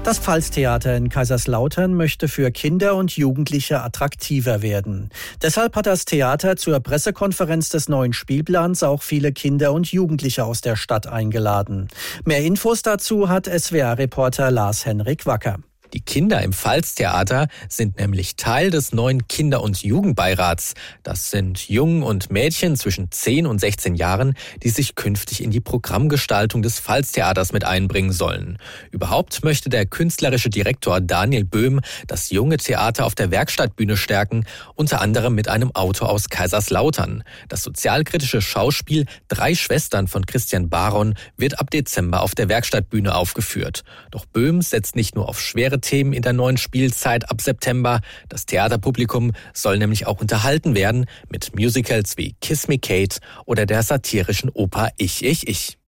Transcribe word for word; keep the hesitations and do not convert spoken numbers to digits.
Das Pfalztheater in Kaiserslautern möchte für Kinder und Jugendliche attraktiver werden. Deshalb hat das Theater zur Pressekonferenz des neuen Spielplans auch viele Kinder und Jugendliche aus der Stadt eingeladen. Mehr Infos dazu hat S W R-Reporter Lars-Henrik Wacker. Die Kinder im Pfalztheater sind nämlich Teil des neuen Kinder- und Jugendbeirats. Das sind Jungen und Mädchen zwischen zehn und sechzehn Jahren, die sich künftig in die Programmgestaltung des Pfalztheaters mit einbringen sollen. Überhaupt möchte der künstlerische Direktor Daniel Böhm das junge Theater auf der Werkstattbühne stärken, unter anderem mit einem Autor aus Kaiserslautern. Das sozialkritische Schauspiel Drei Schwestern von Christian Baron wird ab Dezember auf der Werkstattbühne aufgeführt. Doch Böhm setzt nicht nur auf schwere Themen in der neuen Spielzeit ab September. Das Theaterpublikum soll nämlich auch unterhalten werden mit Musicals wie Kiss Me Kate oder der satirischen Oper Ich, Ich, Ich.